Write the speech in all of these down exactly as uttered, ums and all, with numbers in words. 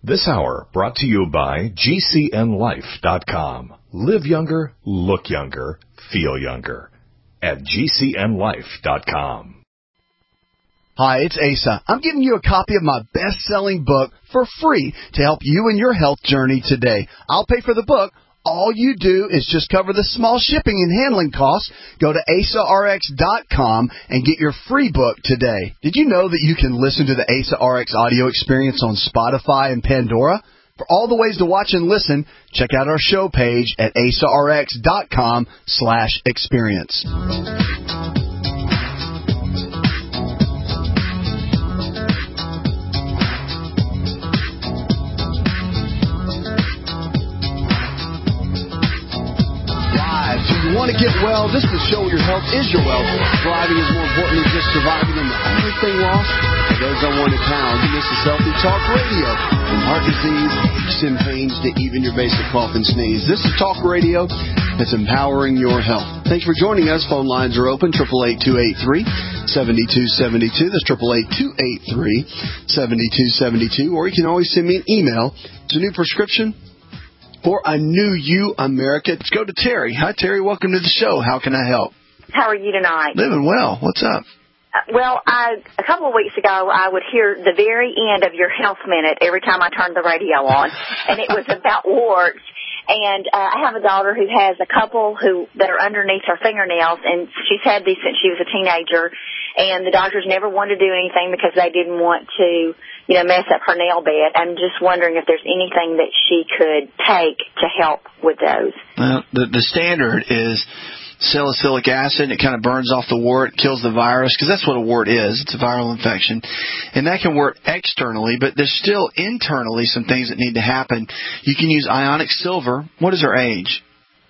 This hour brought to you by G C N life dot com. Live younger, look younger, feel younger at G C N life dot com. Hi, it's Asa. I'm giving you a copy of my best-selling book for free to help you in your health journey today. I'll pay for the book. All you do is just cover the small shipping and handling costs. Go to asa r x dot com and get your free book today. Did you know that you can listen to the Asa R X audio experience on Spotify and Pandora? For all the ways to watch and listen, check out our show page at asa r x dot com slash experience. You want to get well, this is the show where your health is your wealth. Thriving is more important than just surviving, and the only thing lost are those unwanted pounds. And this is Healthy Talk Radio. From heart disease, aches and pains, to even your basic cough and sneeze. This is Talk Radio that's empowering your health. Thanks for joining us. Phone lines are open, eight eight eight, two eight three, seven two seven two. That's eight eight eight, two eight three, seven two seven two. Or you can always send me an email. It's a new prescription for a new you, America. Let's go to Terry. Hi, Terry. Welcome to the show. How can I help? How are you tonight? Living well. What's up? Uh, well, I, a couple of weeks ago, I would hear the very end of your health minute every time I turned the radio on, and it was about warts. And uh, I have a daughter who has a couple who that are underneath her fingernails, and she's had these since she was a teenager. And the doctors never wanted to do anything because they didn't want to, you know, mess up her nail bed. I'm just wondering if there's anything that she could take to help with those. Well, the, the standard is salicylic acid. It kind of burns off the wart, kills the virus, because that's what a wart is. It's a viral infection. And that can work externally, but there's still internally some things that need to happen. You can use ionic silver. What is her age?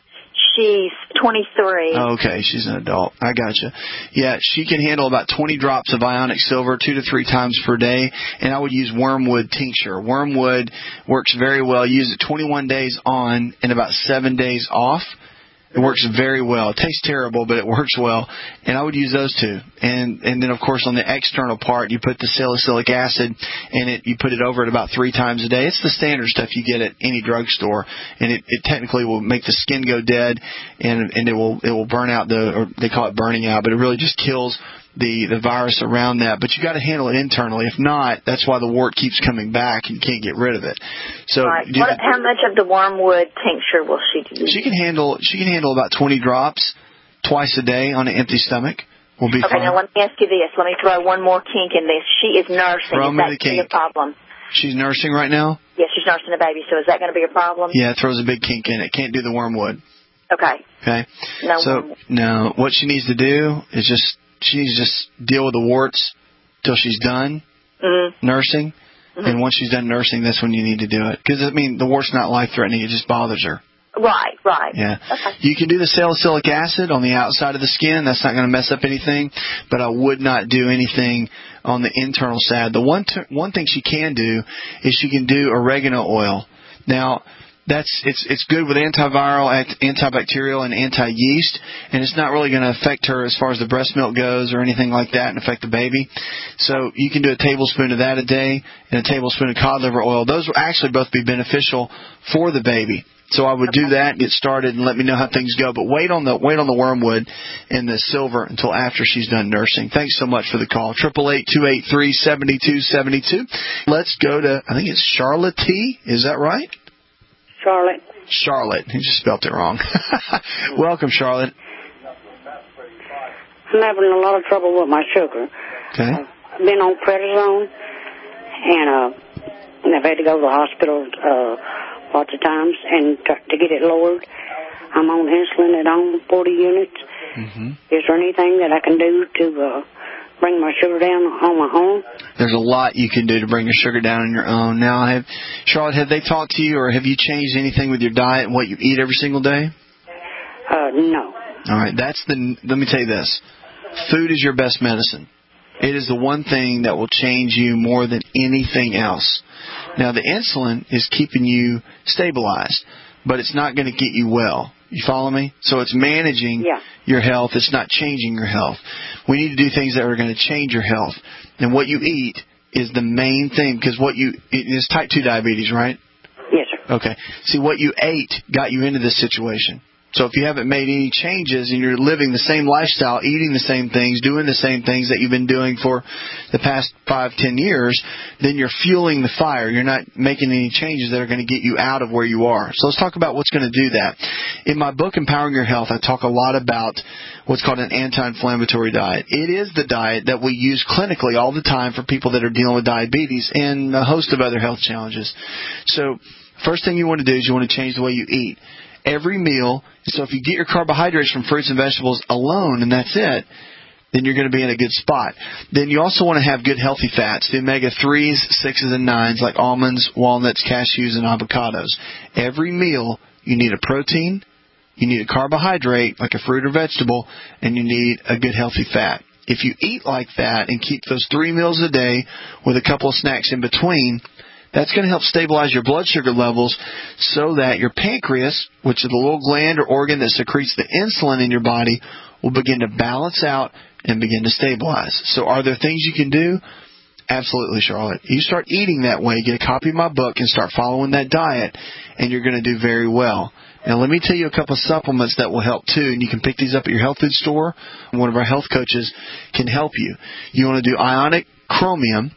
She's twenty-three. Oh, okay, she's an adult. I gotcha. Yeah, she can handle about twenty drops of ionic silver two to three times per day, and I would use wormwood tincture. Wormwood works very well. Use it twenty-one days on and about seven days off. It works very well. It tastes terrible, but it works well. And I would use those two. And and then, of course, on the external part, you put the salicylic acid, and it you put it over it about three times a day. It's the standard stuff you get at any drugstore. And it, it technically will make the skin go dead, and and it will it will burn out the, or they call it burning out, but it really just kills the, the virus around that. But you got to handle it internally. If not, that's why the wart keeps coming back and you can't get rid of it. So right. What, the, how much of the wormwood tincture will she use? She can handle she can handle about twenty drops twice a day on an empty stomach. Will be okay, fine. Now let me ask you this. Let me throw one more kink in this. She is nursing. Throw is me that the kink. a problem? She's nursing right now? Yes, she's nursing a baby. So is that going to be a problem? Yeah, it throws a big kink in it. Can't do the wormwood. Okay. Okay. No. So wormwood. no, what she needs to do is just she needs to just deal with the warts till she's done mm-hmm. nursing. Mm-hmm. And once she's done nursing, that's when you need to do it. Because, I mean, the wart's not life-threatening. It just bothers her. Right, right. Yeah. Okay. You can do the salicylic acid on the outside of the skin. That's not going to mess up anything. But I would not do anything on the internal side. The one t- one thing she can do is she can do oregano oil. Now, That's it's it's good with antiviral, antibacterial, and anti-yeast, and it's not really going to affect her as far as the breast milk goes or anything like that and affect the baby. So you can do a tablespoon of that a day and a tablespoon of cod liver oil. Those will actually both be beneficial for the baby. So I would do that, get started, and let me know how things go. But wait on the wait on the wormwood and the silver until after she's done nursing. Thanks so much for the call. Triple eight two eight three seventy two seventy two. Let's go to I think it's Charlotte T. Is that right? Charlotte. Charlotte. He just spelled it wrong. Welcome, Charlotte. I'm having a lot of trouble with my sugar. Okay. I've been on prednisone, and uh, and I've had to go to the hospital uh, lots of times and t- to get it lowered. I'm on insulin at home, forty units. Mm-hmm. Is there anything that I can do to uh, bring my sugar down on my own? There's a lot you can do to bring your sugar down on your own. Now, have Charlotte, have they talked to you, or have you changed anything with your diet and what you eat every single day? Uh, no. All right. That's the. Let me tell you this. Food is your best medicine. It is the one thing that will change you more than anything else. Now, the insulin is keeping you stabilized, but it's not going to get you well. You follow me? So it's managing yeah. your health. It's not changing your health. We need to do things that are going to change your health. And what you eat is the main thing, because what you it is type two diabetes, right? Yes, sir. Okay. See, what you ate got you into this situation. So if you haven't made any changes and you're living the same lifestyle, eating the same things, doing the same things that you've been doing for the past five, ten years, then you're fueling the fire. You're not making any changes that are going to get you out of where you are. So let's talk about what's going to do that. In my book, Empowering Your Health, I talk a lot about what's called an anti-inflammatory diet. It is the diet that we use clinically all the time for people that are dealing with diabetes and a host of other health challenges. So first thing you want to do is you want to change the way you eat. Every meal, so if you get your carbohydrates from fruits and vegetables alone and that's it, then you're going to be in a good spot. Then you also want to have good healthy fats, the omega threes, sixes, and nines like almonds, walnuts, cashews, and avocados. Every meal, you need a protein, you need a carbohydrate like a fruit or vegetable, and you need a good healthy fat. If you eat like that and keep those three meals a day with a couple of snacks in between, that's going to help stabilize your blood sugar levels so that your pancreas, which is the little gland or organ that secretes the insulin in your body, will begin to balance out and begin to stabilize. So are there things you can do? Absolutely, Charlotte. You start eating that way, get a copy of my book, and start following that diet, and you're going to do very well. Now, let me tell you a couple of supplements that will help, too, and you can pick these up at your health food store. One of our health coaches can help you. You want to do ionic chromium,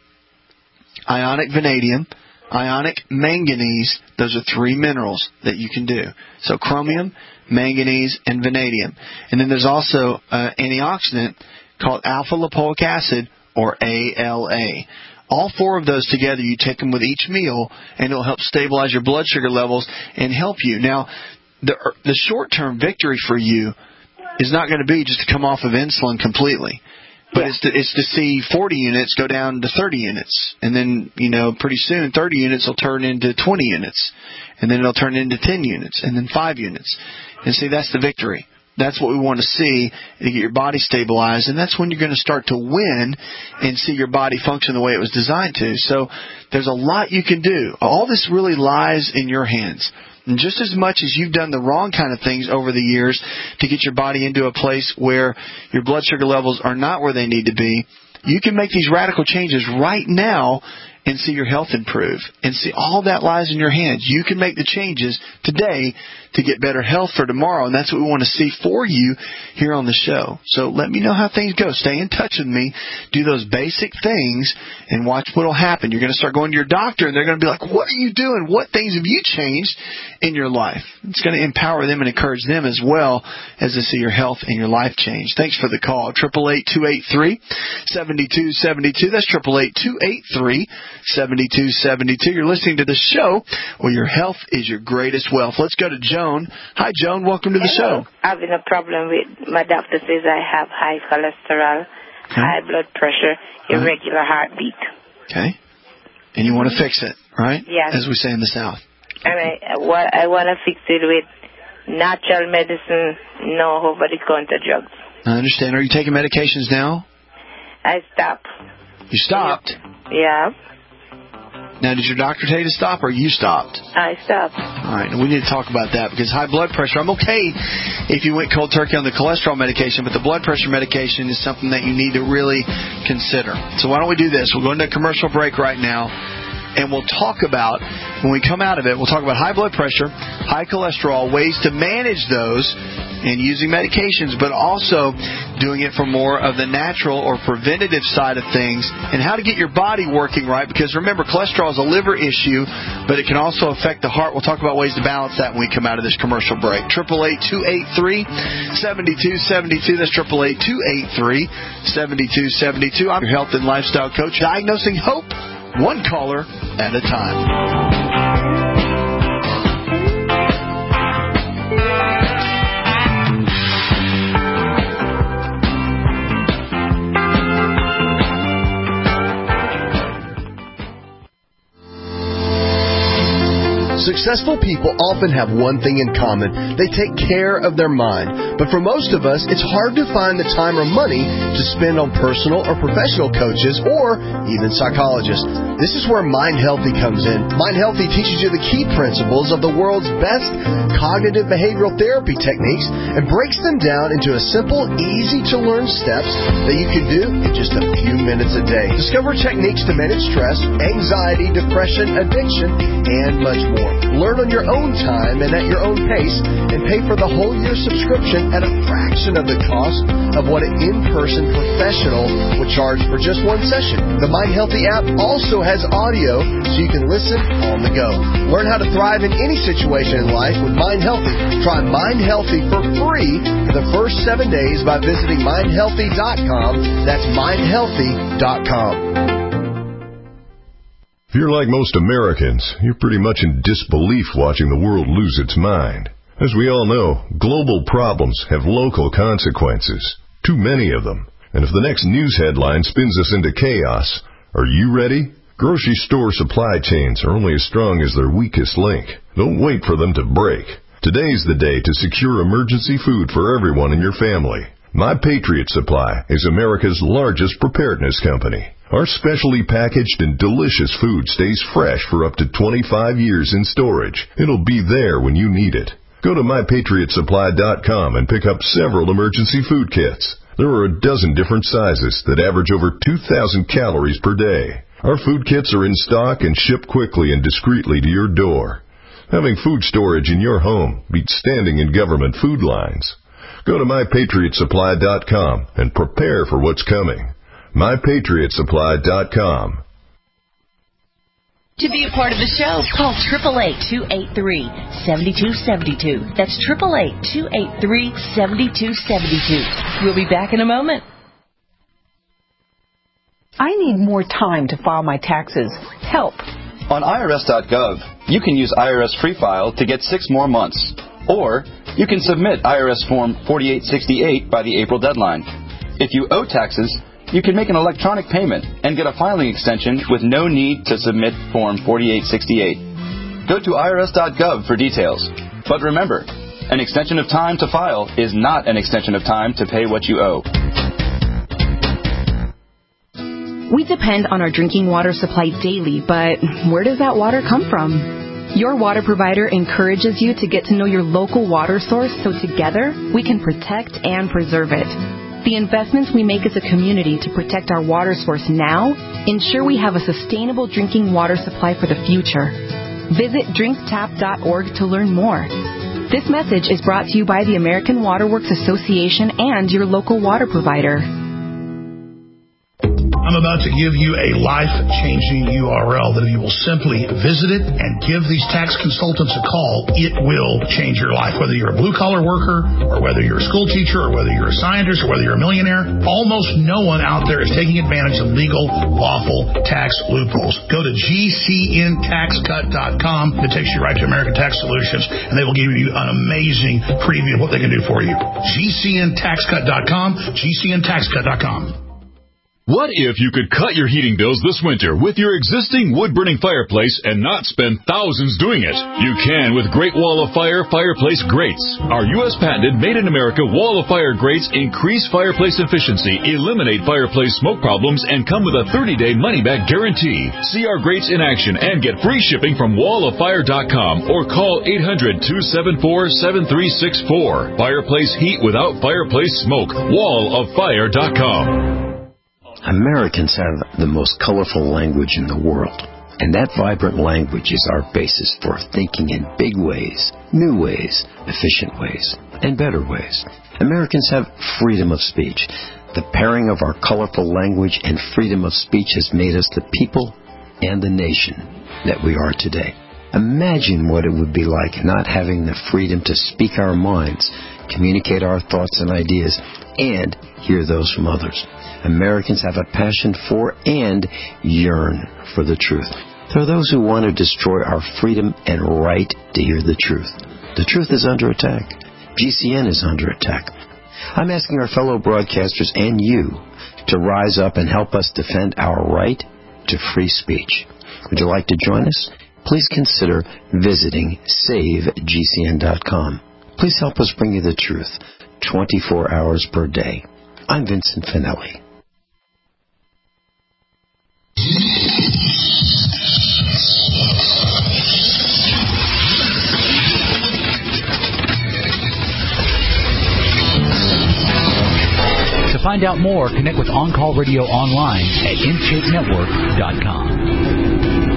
ionic vanadium, ionic manganese. Those are three minerals that you can do. So chromium, manganese, and vanadium. And then there's also an antioxidant called alpha-lipoic acid, or A L A. All four of those together, you take them with each meal, and it'll help stabilize your blood sugar levels and help you. Now, the, the short-term victory for you is not going to be just to come off of insulin completely. But it's to, it's to see forty units go down to thirty units. And then, you know, pretty soon thirty units will turn into twenty units. And then it'll turn into ten units. And then five units. And see, that's the victory. That's what we want to see to get your body stabilized. And that's when you're going to start to win and see your body function the way it was designed to. So there's a lot you can do. All this really lies in your hands. And just as much as you've done the wrong kind of things over the years to get your body into a place where your blood sugar levels are not where they need to be, you can make these radical changes right now and see your health improve. And see, all that lies in your hands. You can make the changes today to get better health for tomorrow, and that's what we want to see for you here on the show. So let me know how things go. Stay in touch with me. Do those basic things and watch what will happen. You're going to start going to your doctor, and they're going to be like, what are you doing? What things have you changed in your life? It's going to empower them and encourage them as well as to see your health and your life change. Thanks for the call. eight eight eight, two eight three, seven two seven two. That's eight eight eight, two eight three, seven two seven two. You're listening to the show where your health is your greatest wealth. Let's go to Joan. Hi, Joan. Welcome to the Hello. show. Having a problem with, my doctor says I have high cholesterol, okay. high blood pressure, irregular right. heartbeat. Okay. And you want to fix it, right? Yes. As we say in the South. And I, what, I want to fix it with natural medicine, no over-the-counter drugs. I understand. Are you taking medications now? I stopped. You stopped? Yeah. Now, did your doctor tell you to stop, or you stopped? I stopped. All right, we need to talk about that, because high blood pressure, I'm okay if you went cold turkey on the cholesterol medication, but the blood pressure medication is something that you need to really consider. So why don't we do this? We'll go into a commercial break right now, and we'll talk about, when we come out of it, we'll talk about high blood pressure, high cholesterol, ways to manage those, and using medications, but also doing it for more of the natural or preventative side of things, and how to get your body working right, because remember, cholesterol is a liver issue, but it can also affect the heart. We'll talk about ways to balance that when we come out of this commercial break. eight eight eight, two eight three, seven two seven two. That's eight eight eight, two eight three, seven two seven two. I'm your health and lifestyle coach, diagnosing hope one caller at a time. Successful people often have one thing in common. They take care of their mind. But for most of us, it's hard to find the time or money to spend on personal or professional coaches or even psychologists. This is where Mind Healthy comes in. Mind Healthy teaches you the key principles of the world's best cognitive behavioral therapy techniques and breaks them down into a simple, easy-to-learn steps that you can do in just a few minutes a day. Discover techniques to manage stress, anxiety, depression, addiction, and much more. Learn on your own time and at your own pace, and pay for the whole year subscription at a fraction of the cost of what an in-person professional would charge for just one session. The Mind Healthy app also has audio so you can listen on the go. Learn how to thrive in any situation in life with Mind Healthy. Try Mind Healthy for free for the first seven days by visiting mind healthy dot com. That's mind healthy dot com. If you're like most Americans, you're pretty much in disbelief watching the world lose its mind. As we all know, global problems have local consequences, too many of them. And if the next news headline spins us into chaos, are you ready? Grocery store supply chains are only as strong as their weakest link. Don't wait for them to break. Today's the day to secure emergency food for everyone in your family. My Patriot Supply is America's largest preparedness company. Our specially packaged and delicious food stays fresh for up to twenty-five years in storage. It'll be there when you need it. Go to my patriot supply dot com and pick up several emergency food kits. There are a dozen different sizes that average over two thousand calories per day. Our food kits are in stock and ship quickly and discreetly to your door. Having food storage in your home beats standing in government food lines. Go to my patriot supply dot com and prepare for what's coming. my patriot supply dot com. To be a part of the show, call eight eight eight, two eight three, seven two seven two. That's eight eight eight, two eight three, seven two seven two. We'll be back in a moment. I need more time to file my taxes. Help. On I R S dot gov, you can use I R S Free File to get six more months. Or you can submit I R S Form forty-eight sixty-eight by the April deadline. If you owe taxes, you can make an electronic payment and get a filing extension with no need to submit Form forty-eight sixty-eight. Go to I R S dot gov for details. But remember, an extension of time to file is not an extension of time to pay what you owe. We depend on our drinking water supply daily, but where does that water come from? Your water provider encourages you to get to know your local water source so together we can protect and preserve it. The investments we make as a community to protect our water source now ensure we have a sustainable drinking water supply for the future. Visit drink tap dot org to learn more. This message is brought to you by the American Water Works Association and your local water provider. I'm about to give you a life-changing U R L that if you will simply visit it and give these tax consultants a call, it will change your life. Whether you're a blue-collar worker or whether you're a school teacher or whether you're a scientist or whether you're a millionaire, almost no one out there is taking advantage of legal, lawful tax loopholes. Go to G C N tax cut dot com. It takes you right to American Tax Solutions, and they will give you an amazing preview of what they can do for you. G C N tax cut dot com, G C N tax cut dot com. What if you could cut your heating bills this winter with your existing wood-burning fireplace and not spend thousands doing it? You can with Great Wall of Fire Fireplace Grates. Our U S patented made-in-America Wall of Fire grates increase fireplace efficiency, eliminate fireplace smoke problems, and come with a thirty-day money-back guarantee. See our grates in action and get free shipping from wall of fire dot com or call eight hundred, two seven four, seven three six four. Fireplace heat without fireplace smoke. wall of fire dot com. Americans have the most colorful language in the world, and that vibrant language is our basis for thinking in big ways, new ways, efficient ways, and better ways. Americans have freedom of speech. The pairing of our colorful language and freedom of speech has made us the people and the nation that we are today. Imagine what it would be like not having the freedom to speak our minds, communicate our thoughts and ideas, and hear those from others. Americans have a passion for and yearn for the truth. There are those who want to destroy our freedom and right to hear the truth. The truth is under attack. G C N is under attack. I'm asking our fellow broadcasters and you to rise up and help us defend our right to free speech. Would you like to join us? please consider visiting save G C N dot com. Please help us bring you the truth twenty-four hours per day. I'm Vincent Finelli. To find out more, connect with On Call Radio online at in shape network dot com.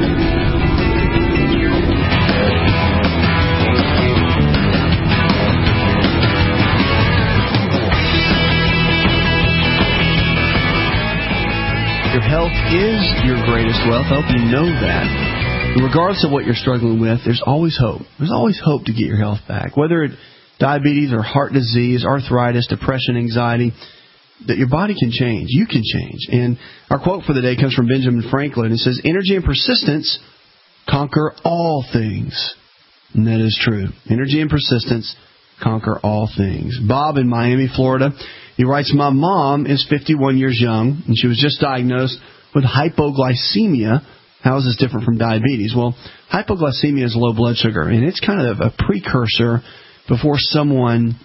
Your health is your greatest wealth. I hope you know that. Regardless of what you're struggling with, there's always hope. There's always hope to get your health back. Whether it's diabetes or heart disease, arthritis, depression, anxiety, that your body can change. You can change. And our quote for the day comes from Benjamin Franklin. It says, energy and persistence conquer all things. And that is true. Energy and persistence conquer all things. Bob in Miami, Florida, he writes, my mom is fifty-one years young, and she was just diagnosed with hypoglycemia. How is this different from diabetes? Well, hypoglycemia is low blood sugar, and it's kind of a precursor before someone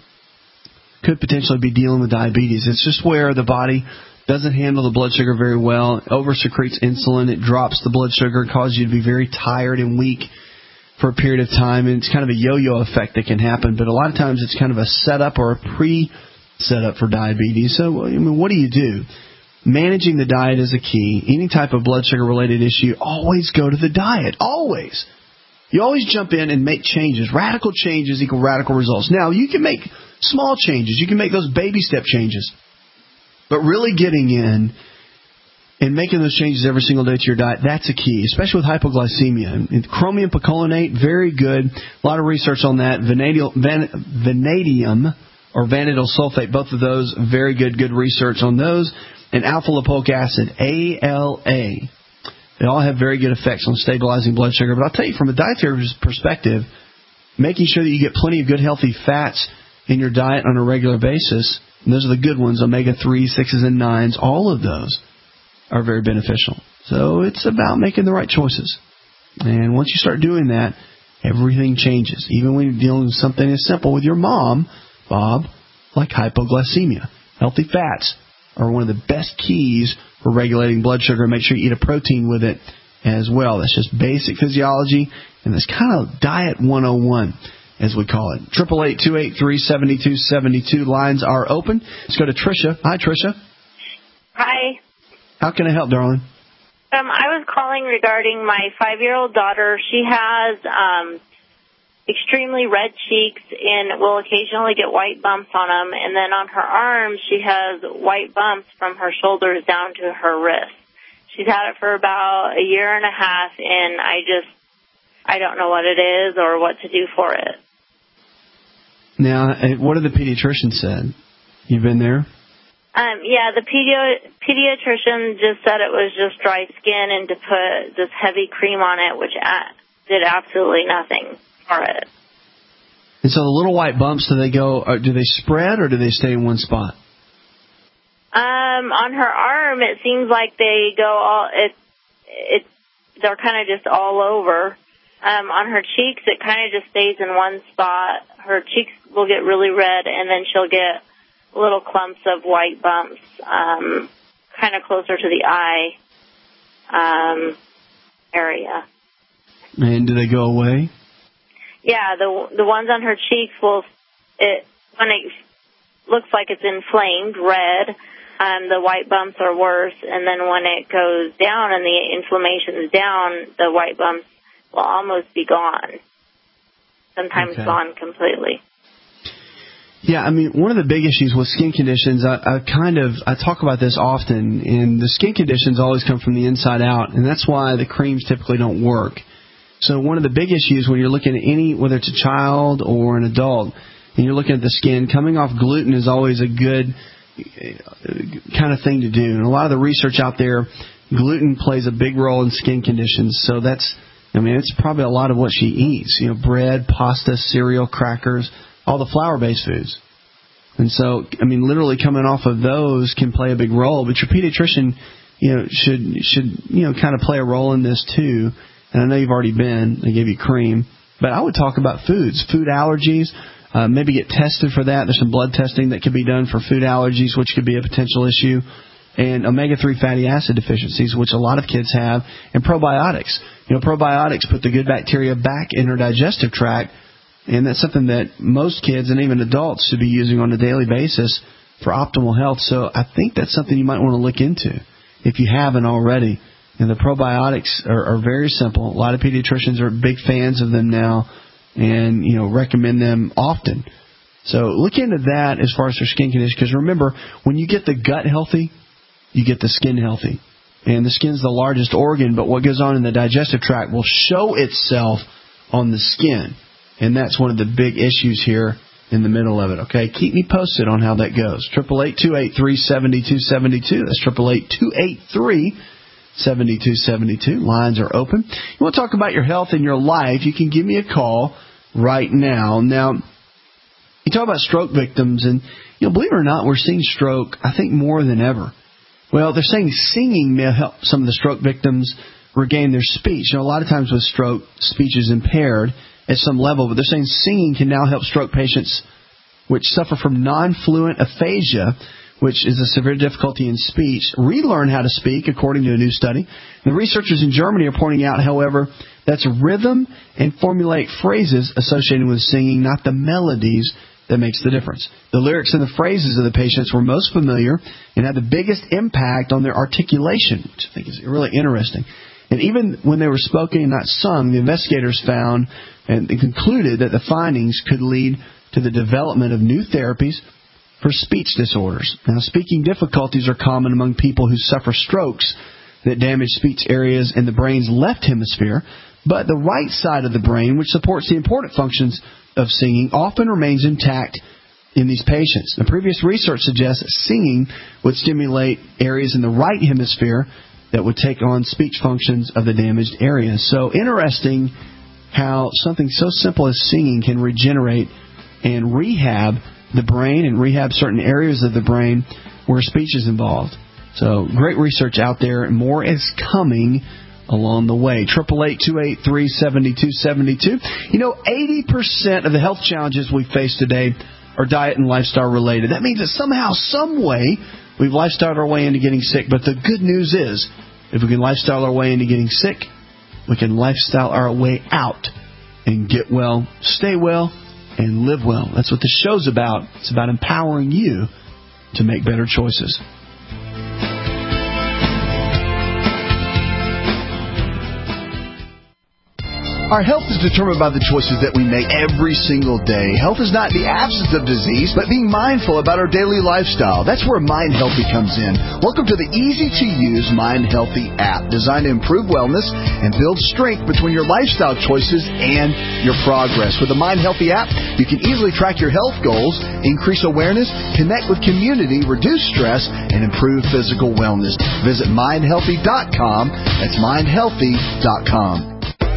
could potentially be dealing with diabetes. It's just where the body doesn't handle the blood sugar very well, it over-secretes insulin, it drops the blood sugar, causes you to be very tired and weak for a period of time, and it's kind of a yo-yo effect that can happen. But a lot of times it's kind of a setup or a pre-setup for diabetes. So, I mean, what do you do? Managing the diet is a key. Any type of blood sugar-related issue, always go to the diet. Always. You always jump in and make changes. Radical changes equal radical results. Now, you can make small changes. You can make those baby step changes. But really getting in and making those changes every single day to your diet, that's a key, especially with hypoglycemia. And chromium picolinate, very good. A lot of research on that. Vanadium, van, vanadium or vanadyl sulfate, both of those, very good, good research on those. And alpha-lipoic acid, A L A. They all have very good effects on stabilizing blood sugar. But I'll tell you, from a dietary perspective, making sure that you get plenty of good, healthy fats in your diet on a regular basis, and those are the good ones, omega three, sixes, and nines, all of those are very beneficial. So it's about making the right choices. And once you start doing that, everything changes. Even when you're dealing with something as simple with your mom, Bob, like hypoglycemia. Healthy fats are one of the best keys for regulating blood sugar. Make sure you eat a protein with it as well. That's just basic physiology, and that's kind of diet one oh one, as we call it. eight eight eight, two eight three, seven two seven two. Lines are open. Let's go to Tricia. Hi, Tricia. Hi. How can I help, darling? Um, I was calling regarding my five-year-old daughter. She has um, extremely red cheeks and will occasionally get white bumps on them. And then on her arms, she has white bumps from her shoulders down to her wrist. She's had it for about a year and a half, and I just, I don't know what it is or what to do for it. Now, what did the pediatrician said? You've been there? Um, yeah, the pedi- pediatrician just said it was just dry skin and to put this heavy cream on it, which a- did absolutely nothing for it. And so the little white bumps, do they go? Or do they spread or do they stay in one spot? Um, on her arm, it seems like they go all. It, it, they're kind of just all over. Um, on her cheeks, it kind of just stays in one spot. Her cheeks will get really red, and then she'll get little clumps of white bumps, um, kind of closer to the eye um, area. And do they go away? Yeah, the the ones on her cheeks will, it when it looks like it's inflamed, red, um, the white bumps are worse, and then when it goes down and the inflammation is down, the white bumps will almost be gone, sometimes okay. gone completely. Yeah, I mean, one of the big issues with skin conditions, I, I kind of, I talk about this often, and the skin conditions always come from the inside out, and that's why the creams typically don't work. So one of the big issues when you're looking at any, whether it's a child or an adult, and you're looking at the skin, coming off gluten is always a good kind of thing to do. And a lot of the research out there, gluten plays a big role in skin conditions. So that's, I mean, it's probably a lot of what she eats, you know, bread, pasta, cereal, crackers, all the flour-based foods. And so, I mean, literally coming off of those can play a big role. But your pediatrician, you know, should, should you know, kind of play a role in this too. And I know you've already been. They gave you cream. But I would talk about foods, food allergies. Uh, maybe get tested for that. There's some blood testing that can be done for food allergies, which could be a potential issue. And omega three fatty acid deficiencies, which a lot of kids have. And probiotics. You know, probiotics put the good bacteria back in our digestive tract. And that's something that most kids and even adults should be using on a daily basis for optimal health. So I think that's something you might want to look into if you haven't already. And the probiotics are, are very simple. A lot of pediatricians are big fans of them now and, you know, recommend them often. So look into that as far as their skin condition. Because remember, when you get the gut healthy, you get the skin healthy. And the skin's the largest organ, but what goes on in the digestive tract will show itself on the skin. And that's one of the big issues here in the middle of it, okay? Keep me posted on how that goes. eight eight eight, two eight three, seven two seven two. That's eight eight eight, two eight three, seven two seven two. Lines are open. You want to talk about your health and your life, you can give me a call right now. Now, you talk about stroke victims, and, you know, believe it or not, we're seeing stroke, I think, more than ever. Well, they're saying singing may help some of the stroke victims regain their speech. You know, a lot of times with stroke, speech is impaired at some level, but they're saying singing can now help stroke patients which suffer from non-fluent aphasia, which is a severe difficulty in speech, relearn how to speak, according to a new study. The researchers in Germany are pointing out, however, that's rhythm and formulaic phrases associated with singing, not the melodies, that makes the difference. The lyrics and the phrases of the patients were most familiar and had the biggest impact on their articulation, which I think is really interesting. And even when they were spoken and not sung, the investigators found and concluded that the findings could lead to the development of new therapies for speech disorders. Now, speaking difficulties are common among people who suffer strokes that damage speech areas in the brain's left hemisphere, but the right side of the brain, which supports the important functions of singing, often remains intact in these patients. The previous research suggests that singing would stimulate areas in the right hemisphere that would take on speech functions of the damaged areas. So interesting how something so simple as singing can regenerate and rehab the brain and rehab certain areas of the brain where speech is involved. So great research out there, and more is coming along the way. eight eight eight, two eight three, seven two seven two. You know, eighty percent of the health challenges we face today are diet and lifestyle related. That means that somehow, some way, we've lifestyled our way into getting sick. But the good news is, if we can lifestyle our way into getting sick, we can lifestyle our way out and get well, stay well, and live well. That's what the show's about. It's about empowering you to make better choices. Our health is determined by the choices that we make every single day. Health is not the absence of disease, but being mindful about our daily lifestyle. That's where Mind Healthy comes in. Welcome to the easy-to-use Mind Healthy app, designed to improve wellness and build strength between your lifestyle choices and your progress. With the Mind Healthy app, you can easily track your health goals, increase awareness, connect with community, reduce stress, and improve physical wellness. Visit mind healthy dot com. That's mind healthy dot com.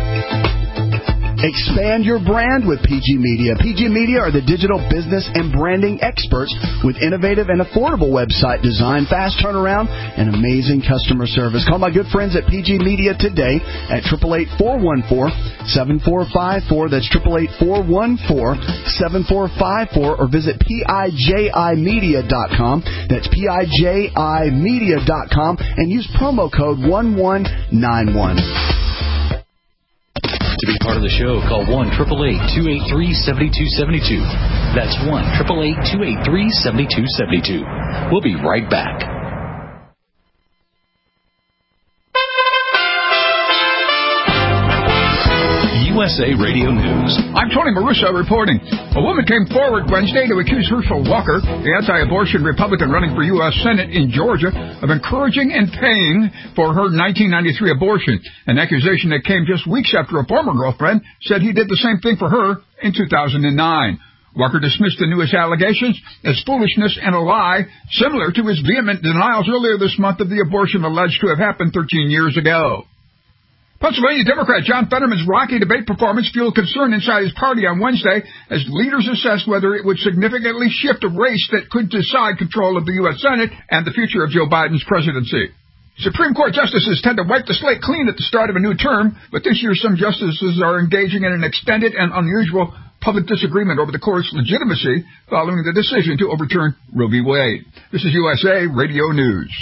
Expand your brand with P G Media. P G Media are the digital business and branding experts with innovative and affordable website design, fast turnaround, and amazing customer service. Call my good friends at P G Media today at eight eight eight, four one four, seven four five four. That's eight eight eight, four one four, seven four five four, or visit P I J I media dot com. That's P I J I media dot com, and use promo code one one nine one. To be part of the show, call one eight eight eight, two eight three, seven two seven two. That's one eight eight eight, two eight three, seven two seven two. We'll be right back. U S A Radio News. I'm Tony Maruso reporting. A woman came forward Wednesday to accuse Herschel Walker, the anti-abortion Republican running for U S Senate in Georgia, of encouraging and paying for her nineteen ninety-three abortion, an accusation that came just weeks after a former girlfriend said he did the same thing for her in two thousand nine. Walker dismissed the newest allegations as foolishness and a lie, similar to his vehement denials earlier this month of the abortion alleged to have happened thirteen years ago. Pennsylvania Democrat John Fetterman's rocky debate performance fueled concern inside his party on Wednesday as leaders assessed whether it would significantly shift a race that could decide control of the U S Senate and the future of Joe Biden's presidency. Supreme Court justices tend to wipe the slate clean at the start of a new term, but this year some justices are engaging in an extended and unusual public disagreement over the court's legitimacy following the decision to overturn Roe v. Wade. This is U S A Radio News.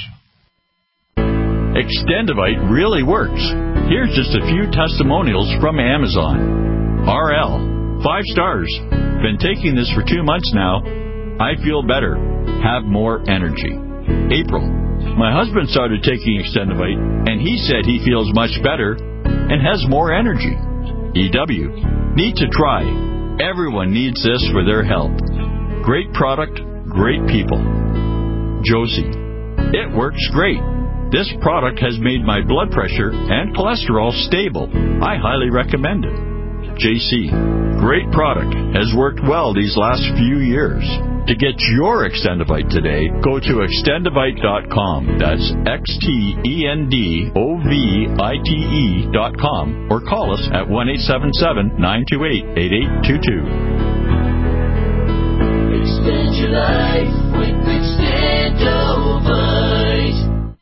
Extendivite really works. Here's just a few testimonials from Amazon. R L, five stars. Been taking this for two months now. I feel better. Have more energy. April, my husband started taking Extendivite, and he said he feels much better and has more energy. E W, need to try. Everyone needs this for their health. Great product, great people. Josie, it works great. This product has made my blood pressure and cholesterol stable. I highly recommend it. J C, great product. Has worked well these last few years. To get your Extendivite today, go to extendivite dot com. That's X T E N D O V I T E dot com or call us at one eight seven seven, nine two eight, eight eight two two. Extend your life with Extendivite.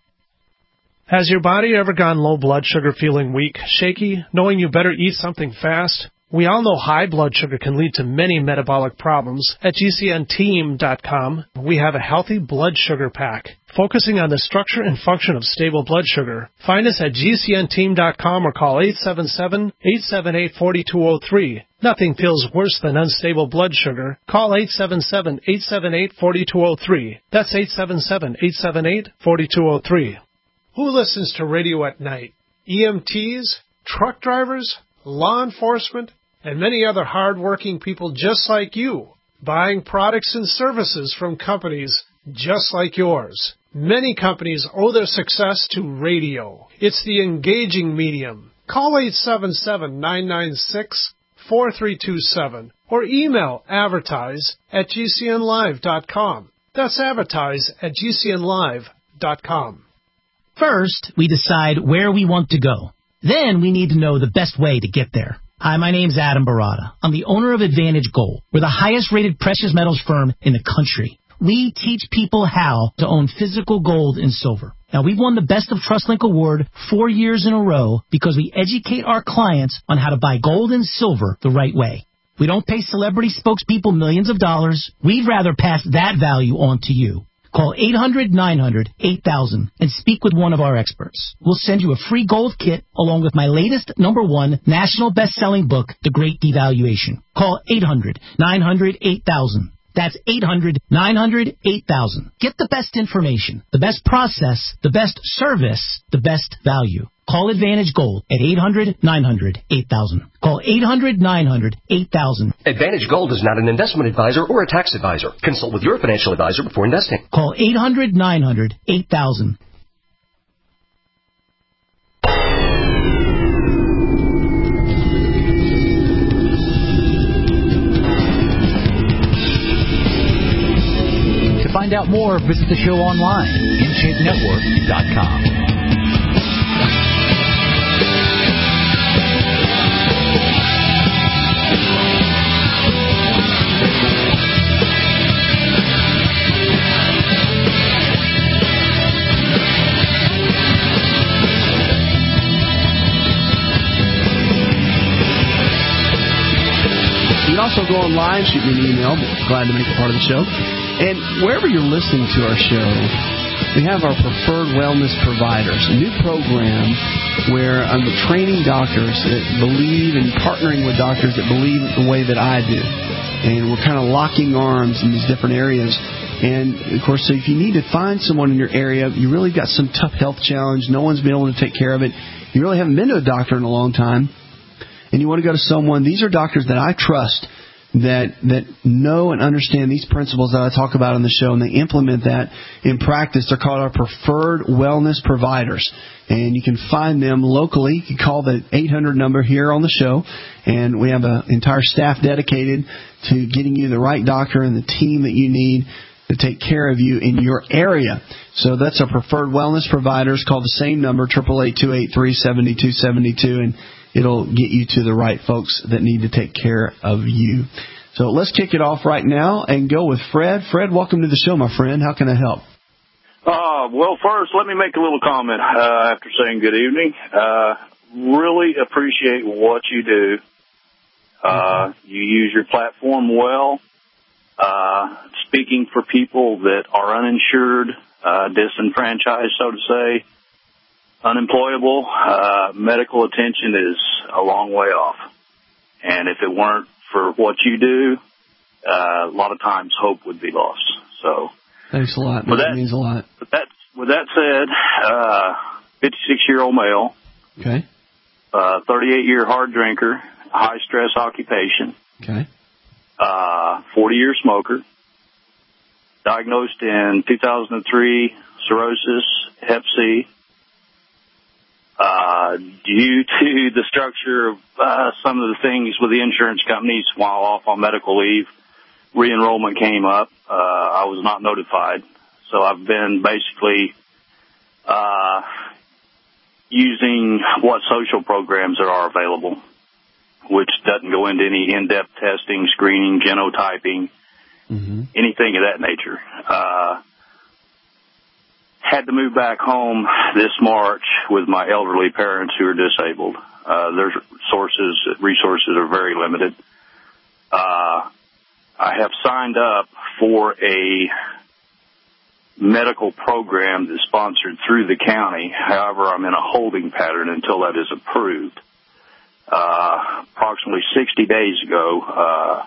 Has your body ever gone low blood sugar, feeling weak, shaky, knowing you better eat something fast? We all know high blood sugar can lead to many metabolic problems. At G C N team dot com, we have a healthy blood sugar pack, focusing on the structure and function of stable blood sugar. Find us at G C N team dot com or call eight seven seven, eight seven eight, four two zero three. Nothing feels worse than unstable blood sugar. Call eight seven seven, eight seven eight, four two zero three. That's eight seven seven, eight seven eight, four two zero three. Who listens to radio at night? E M Ts, truck drivers, law enforcement, and many other hard-working people just like you, buying products and services from companies just like yours. Many companies owe their success to radio. It's the engaging medium. Call eight seven seven, nine nine six, four three two seven or email advertise at G C N live dot com. That's advertise at G C N live dot com. First, we decide where we want to go. Then we need to know the best way to get there. Hi, my name's Adam Barada. I'm the owner of Advantage Gold. We're the highest-rated precious metals firm in the country. We teach people how to own physical gold and silver. Now, we've won the Best of TrustLink Award four years in a row because we educate our clients on how to buy gold and silver the right way. We don't pay celebrity spokespeople millions of dollars. We'd rather pass that value on to you. Call eight hundred, nine hundred, eight thousand and speak with one of our experts. We'll send you a free gold kit along with my latest number one national best-selling book, The Great Devaluation. Call eight hundred, nine hundred, eight thousand. That's eight hundred, nine hundred, eight thousand. Get the best information, the best process, the best service, the best value. Call Advantage Gold at eight hundred, nine hundred, eight thousand. Call eight hundred, nine hundred, eight thousand. Advantage Gold is not an investment advisor or a tax advisor. Consult with your financial advisor before investing. Call eight hundred, nine hundred, eight thousand. To find out more, visit the show online, in shape network dot com. You can also go online, shoot me an email. Glad to make it part of the show. And wherever you're listening to our show, we have our preferred wellness providers, a new program where I'm training doctors that believe and partnering with doctors that believe the way that I do. And we're kind of locking arms in these different areas. And, of course, so if you need to find someone in your area, you really got some tough health challenge, no one's been able to take care of it, you really haven't been to a doctor in a long time, and you want to go to someone, these are doctors that I trust that that know and understand these principles that I talk about on the show, and they implement that in practice. They're called our preferred wellness providers, and you can find them locally. You can call the eight hundred number here on the show, and we have an entire staff dedicated to getting you the right doctor and the team that you need to take care of you in your area. So that's our preferred wellness providers. Call the same number, eight eight eight, two eight three, seven two seven two, and it'll get you to the right folks that need to take care of you. So let's kick it off right now and go with Fred. Fred, welcome to the show, my friend. How can I help? Uh, well, first, let me make a little comment uh, after saying good evening. Uh, really appreciate what you do. Uh, you use your platform well, uh, speaking for people that are uninsured, uh, disenfranchised, so to say, unemployable. Uh, medical attention is a long way off. And if it weren't for what you do, uh, a lot of times hope would be lost. So, thanks a lot. That, that means a lot. With that, with that said, uh, fifty-six-year-old male. Okay. Uh, thirty-eight-year hard drinker, high-stress occupation. Okay. Uh, forty-year smoker. Diagnosed in two thousand three, cirrhosis, hep C. Uh, due to the structure of uh, some of the things with the insurance companies while off on medical leave, re-enrollment came up. Uh, I was not notified. So I've been basically uh, using what social programs there are available, which doesn't go into any in-depth testing, screening, genotyping, mm-hmm. anything of that nature. Uh, had to move back home this March with my elderly parents who are disabled. Uh, their sources, resources are very limited. Uh, I have signed up for a medical program that's sponsored through the county. However, I'm in a holding pattern until that is approved. Uh, approximately sixty days ago, uh,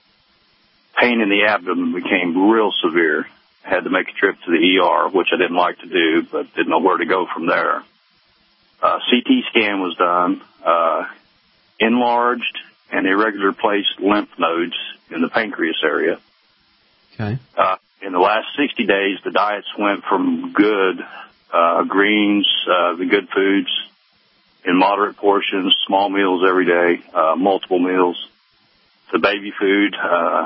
pain in the abdomen became real severe. I had to make a trip to the E R, which I didn't like to do, but didn't know where to go from there. Uh, C T scan was done, uh, enlarged and irregular placed lymph nodes in the pancreas area. Okay. Uh, in the last sixty days, the diets went from good, uh, greens, uh, the good foods in moderate portions, small meals every day, uh, multiple meals, to baby food, uh,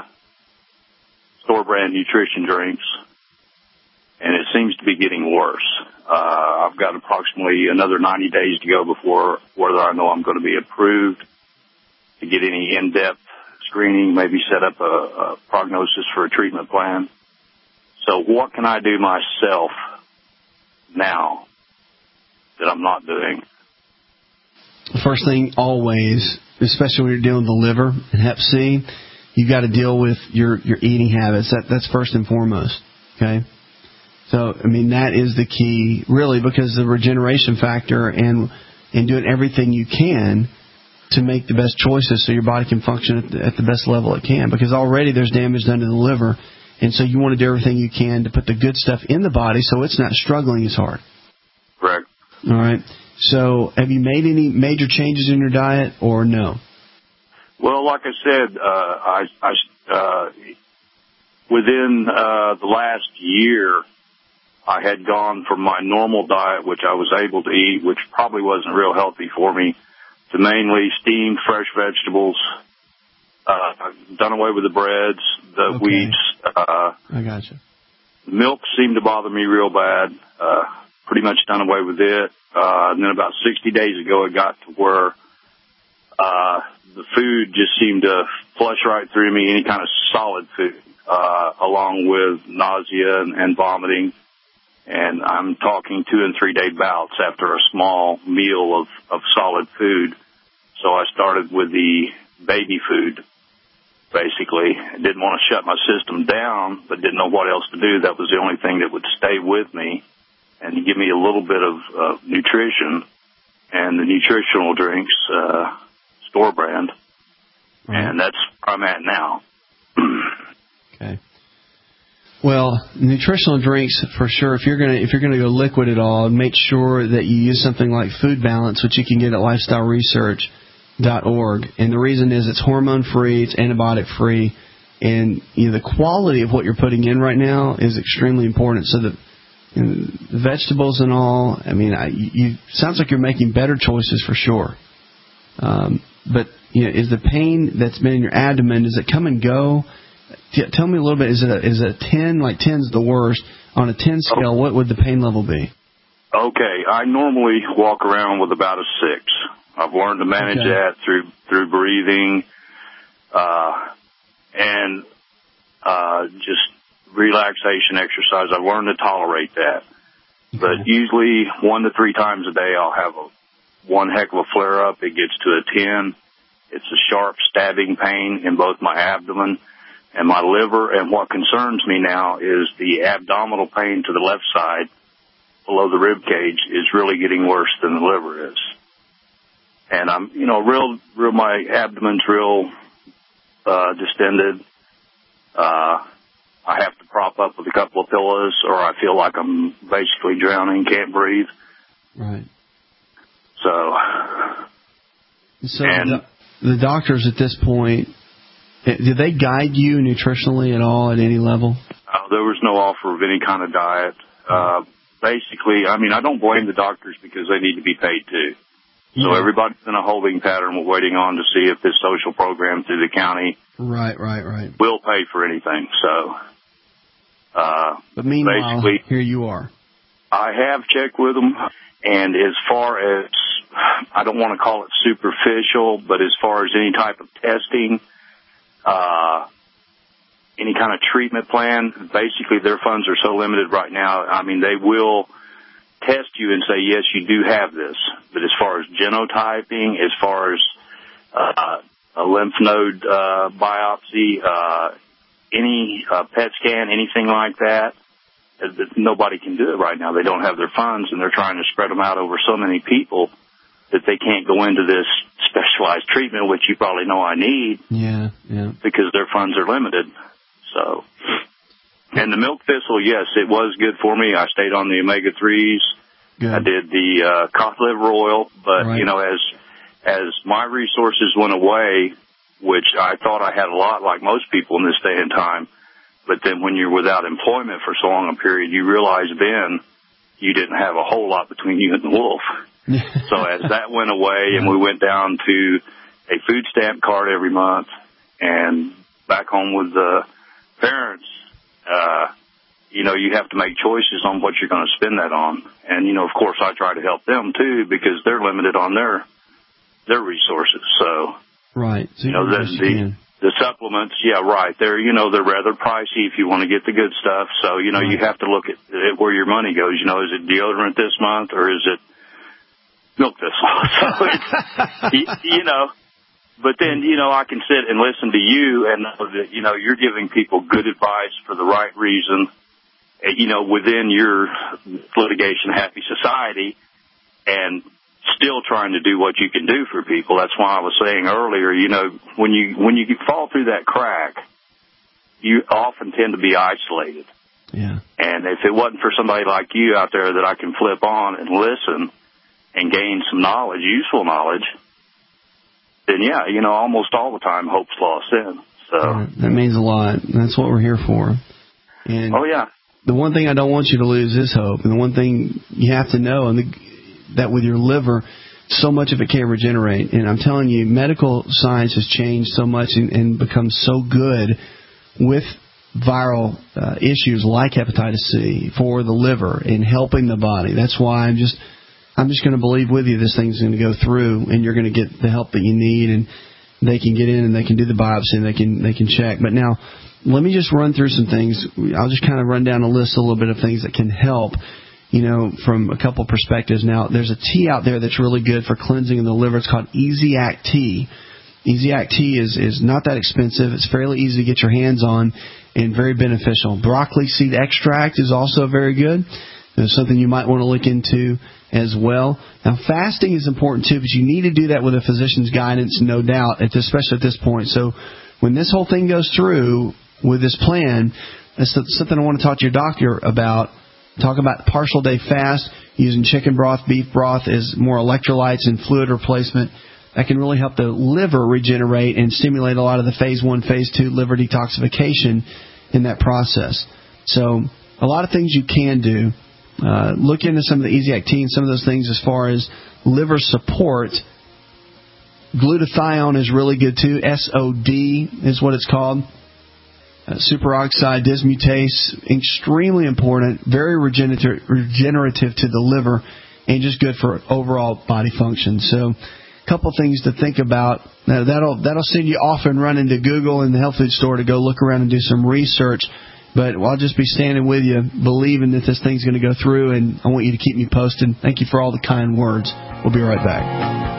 store brand nutrition drinks, and it seems to be getting worse. Uh, I've got approximately another ninety days to go before whether I know I'm going to be approved to get any in-depth screening, maybe set up a, a prognosis for a treatment plan. So what can I do myself now that I'm not doing? First thing, always, especially when you're dealing with the liver and hep C, you've got to deal with your, your eating habits. That That's first and foremost, okay? So, I mean, that is the key, really, because the regeneration factor and, and doing everything you can to make the best choices so your body can function at the, at the best level it can, because already there's damage done to the liver, and so you want to do everything you can to put the good stuff in the body so it's not struggling as hard. Correct. All right. So have you made any major changes in your diet or no? Well, like I said, uh, I, I uh, within uh, the last year, I had gone from my normal diet, which I was able to eat, which probably wasn't real healthy for me, to mainly steamed fresh vegetables, uh, done away with the breads, the okay. wheats. Uh, I gotcha. Milk seemed to bother me real bad. Uh, pretty much done away with it. Uh, and then about sixty days ago, it got to where uh, the food just seemed to flush right through me, any kind of solid food, uh, along with nausea and, and vomiting. And I'm talking two and three day bouts after a small meal of, of solid food. So I started with the baby food, basically. I didn't want to shut my system down, but didn't know what else to do. That was the only thing that would stay with me and give me a little bit of uh, nutrition. And the nutritional drinks, uh, store brand. Mm-hmm. And that's where I'm at now. Okay. Well, nutritional drinks for sure. If you're gonna if you're gonna go liquid at all, make sure that you use something like Food Balance, which you can get at lifestyle research dot org. And the reason is it's hormone free, it's antibiotic free, and you know, the quality of what you're putting in right now is extremely important. So the, you know, the vegetables and all. I mean, I, you sounds like you're making better choices for sure. Um, but you know, is the pain that's been in your abdomen, does it come and go? Tell me a little bit. Is it a, is it a ten? Like ten's the worst. On a ten scale, what would the pain level be? Okay, I normally walk around with about a six. I've learned to manage okay. that through through breathing, uh, and uh, just relaxation exercise. I've learned to tolerate that. But usually one to three times a day I'll have a one heck of a flare-up. It gets to a ten. It's a sharp stabbing pain in both my abdomen and my liver. And what concerns me now is the abdominal pain to the left side below the rib cage is really getting worse than the liver is. And I'm, you know, real, real, my abdomen's real, uh, distended. Uh, I have to prop up with a couple of pillows or I feel like I'm basically drowning, can't breathe. Right. So. So and, the, the doctors at this point, did they guide you nutritionally at all at any level? Uh, there was no offer of any kind of diet. Uh, basically, I mean, I don't blame the doctors because they need to be paid too. So yeah. Everybody's in a holding pattern. We're waiting on to see if this social program through the county right, right, right. will pay for anything. So, uh, but meanwhile, basically, here you are. I have checked with them, and as far as, I don't want to call it superficial, but as far as any type of testing, uh, any kind of treatment plan, basically their funds are so limited right now. I mean, they will test you and say, yes, you do have this. But as far as genotyping, as far as uh, a lymph node uh, biopsy, uh, any uh, P E T scan, anything like that, uh, nobody can do it right now. They don't have their funds, and they're trying to spread them out over so many people that they can't go into this specialized treatment, which you probably know I need. Yeah, yeah. Because their funds are limited. So, and the milk thistle, yes, it was good for me. I stayed on the omega threes. Good. I did the uh, cod liver oil, but right. you know, as as my resources went away, which I thought I had a lot, like most people in this day and time, but then when you're without employment for so long a period, you realize then you didn't have a whole lot between you and the wolf. So as that went away, and we went down to a food stamp card every month, and back home with the parents, uh, you know, you have to make choices on what you're going to spend that on. And, you know, of course, I try to help them, too, because they're limited on their their resources. So, right. So you know, the, the, the supplements, yeah, right. They're, you know, they're rather pricey if you want to get the good stuff. So, you know, right. you have to look at, at where your money goes. You know, is it deodorant this month or is it milk this month? So, it's, you, you know. But then, you know, I can sit and listen to you and know that, you know, you're giving people good advice for the right reason, you know, within your litigation-happy society and still trying to do what you can do for people. That's why I was saying earlier, you know, when you when you fall through that crack, you often tend to be isolated. Yeah. And if it wasn't for somebody like you out there that I can flip on and listen and gain some knowledge, useful knowledge, then, yeah, you know, almost all the time hope's lost in. So yeah, that means a lot. That's what we're here for. And oh, yeah. The one thing I don't want you to lose is hope. And the one thing you have to know and the, that with your liver, so much of it can't regenerate. And I'm telling you, medical science has changed so much and, and become so good with viral uh, issues like hepatitis C for the liver and helping the body. That's why I'm just... I'm just going to believe with you this thing's going to go through, and you're going to get the help that you need, and they can get in and they can do the biopsy and they can they can check. But now, let me just run through some things. I'll just kind of run down a list, a little bit of things that can help, you know, from a couple perspectives. Now, there's a tea out there that's really good for cleansing in the liver. It's called Easy-Act Tea. Easy-Act Tea is, is not that expensive. It's fairly easy to get your hands on and very beneficial. Broccoli seed extract is also very good. It's something you might want to look into as well. Now, fasting is important too, but you need to do that with a physician's guidance, no doubt, at this, especially at this point. So when this whole thing goes through with this plan, that's something I want to talk to your doctor about. Talk about partial day fast, using chicken broth, beef broth as more electrolytes and fluid replacement. That can really help the liver regenerate and stimulate a lot of the phase one, phase two liver detoxification in that process. So a lot of things you can do. Uh, look into some of the Easy-Act Tea and some of those things as far as liver support. Glutathione is really good too. S O D is what it's called. Uh, superoxide dismutase, extremely important, very regenerative, regenerative to the liver, and just good for overall body function. So, a couple things to think about. Now, that'll that'll send you off and running to Google and the health food store to go look around and do some research But I'll just be standing with you, believing that this thing's going to go through, and I want you to keep me posted. Thank you for all the kind words. We'll be right back.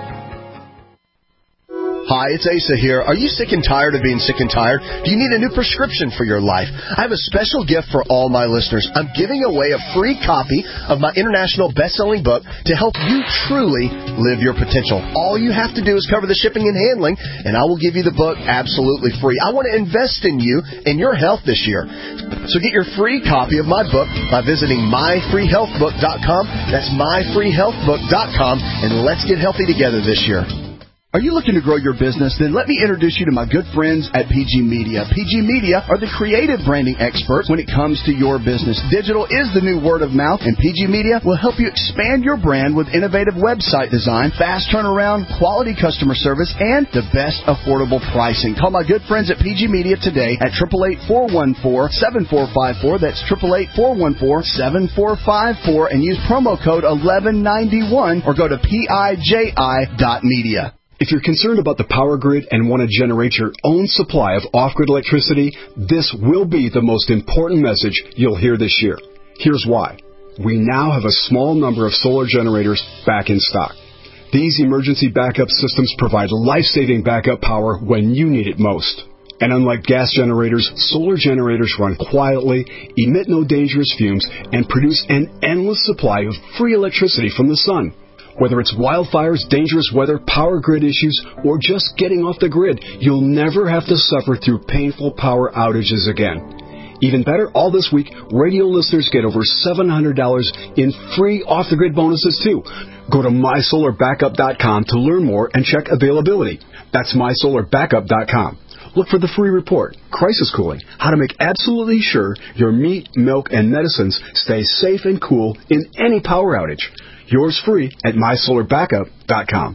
Hi, it's Asa here. Are you sick and tired of being sick and tired? Do you need a new prescription for your life? I have a special gift for all my listeners. I'm giving away a free copy of my international best-selling book to help you truly live your potential. All you have to do is cover the shipping and handling, and I will give you the book absolutely free. I want to invest in you and your health this year. So get your free copy of my book by visiting my free health book dot com. That's my free health book dot com, and let's get healthy together this year. Are you looking to grow your business? Then let me introduce you to my good friends at P G Media. P G Media are the creative branding experts when it comes to your business. Digital is the new word of mouth, and P G Media will help you expand your brand with innovative website design, fast turnaround, quality customer service, and the best affordable pricing. Call my good friends at P G Media today at eight eight eight, four one four, seven four five four. That's eight eight eight, four one four, seven four five four, and use promo code eleven ninety-one or go to P I J I dot media. If you're concerned about the power grid and want to generate your own supply of off-grid electricity, this will be the most important message you'll hear this year. Here's why. We now have a small number of solar generators back in stock. These emergency backup systems provide life-saving backup power when you need it most. And unlike gas generators, solar generators run quietly, emit no dangerous fumes, and produce an endless supply of free electricity from the sun. Whether it's wildfires, dangerous weather, power grid issues, or just getting off the grid, you'll never have to suffer through painful power outages again. Even better, all this week, radio listeners get over seven hundred dollars in free off-the-grid bonuses, too. Go to my solar backup dot com to learn more and check availability. That's my solar backup dot com. Look for the free report, Crisis Cooling, how to make absolutely sure your meat, milk, and medicines stay safe and cool in any power outage. Yours free at my solar backup dot com.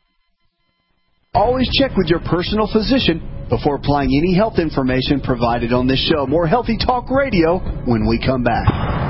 Always check with your personal physician before applying any health information provided on this show. More Healthy Talk Radio when we come back.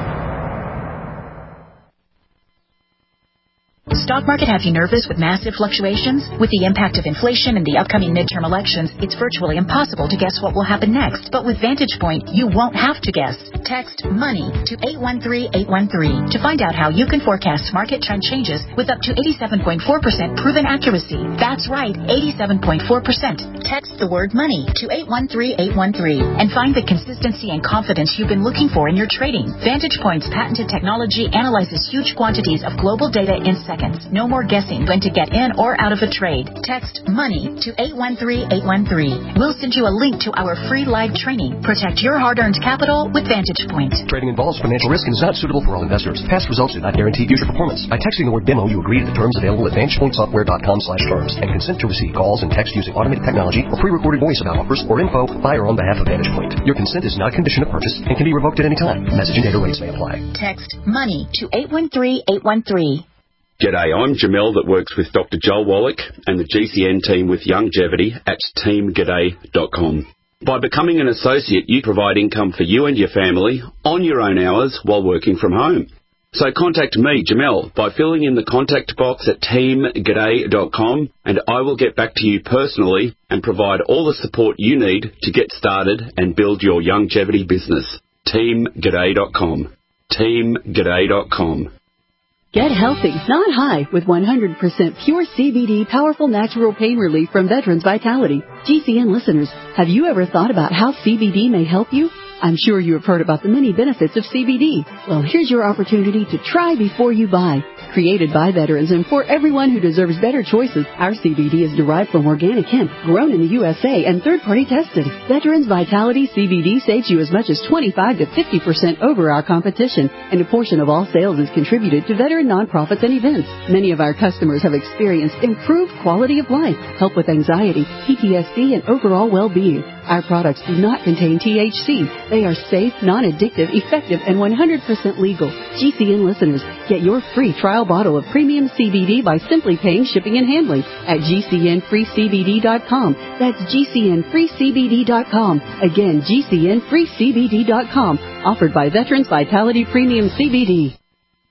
Stock market have you nervous with massive fluctuations? With the impact of inflation and the upcoming midterm elections, it's virtually impossible to guess what will happen next. But with Vantage Point, you won't have to guess. Text MONEY to eight one three eight one three to find out how you can forecast market trend changes with up to eighty-seven point four percent proven accuracy. That's right, eighty-seven point four percent. Text the word MONEY to eight one three eight one three and find the consistency and confidence you've been looking for in your trading. Vantage Point's patented technology analyzes huge quantities of global data in seconds. No more guessing when to get in or out of a trade. Text MONEY to eight one three eight one three. We'll send you a link to our free live training. Protect your hard-earned capital with Vantage Point. Trading involves financial risk and is not suitable for all investors. Past results do not guarantee future performance. By texting the word demo, you agree to the terms available at vantage point software dot com slash terms and consent to receive calls and text using automated technology or pre-recorded voice about offers or info by or on behalf of Vantage Point. Your consent is not a condition of purchase and can be revoked at any time. Message and data rates may apply. Text MONEY to eight one three eight one three. G'day, I'm Jamel that works with Doctor Joel Wallach and the G C N team with Longevity at team g'day dot com. By becoming an associate, you provide income for you and your family on your own hours while working from home. So contact me, Jamel, by filling in the contact box at team g'day dot com and I will get back to you personally and provide all the support you need to get started and build your longevity business. team g'day dot com. team g'day dot com. Get healthy, not high, with one hundred percent pure C B D powerful natural pain relief from Veterans Vitality. G C N listeners, have you ever thought about how C B D may help you? I'm sure you have heard about the many benefits of C B D. Well, here's your opportunity to try before you buy. Created by veterans and for everyone who deserves better choices, our C B D is derived from organic hemp, grown in the U S A and third-party tested. Veterans Vitality C B D saves you as much as twenty-five to fifty percent over our competition, and a portion of all sales is contributed to veteran nonprofits and events. Many of our customers have experienced improved quality of life, help with anxiety, P T S D, and overall well-being. Our products do not contain T H C. They are safe, non-addictive, effective, and one hundred percent legal. G C N listeners, get your free trial bottle of premium C B D by simply paying shipping and handling at G C N free C B D dot com. That's G C N free C B D dot com. Again, G C N free C B D dot com. Offered by Veterans Vitality Premium C B D.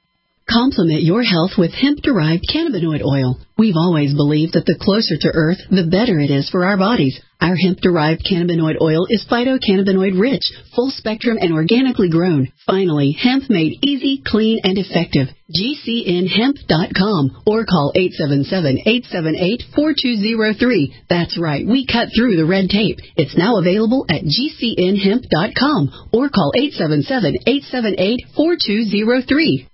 Complement your health with hemp-derived cannabinoid oil. We've always believed that the closer to Earth, the better it is for our bodies. Our hemp-derived cannabinoid oil is phytocannabinoid-rich, full-spectrum, and organically grown. Finally, hemp made easy, clean, and effective. G C N hemp dot com or call eight seven seven, eight seven eight, four two zero three. That's right, we cut through the red tape. It's now available at G C N hemp dot com or call eight seven seven, eight seven eight, four two zero three.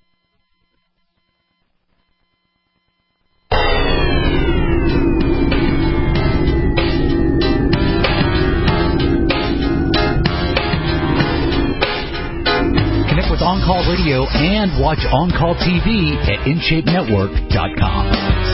With On Call Radio and watch On Call T V at in shape network dot com.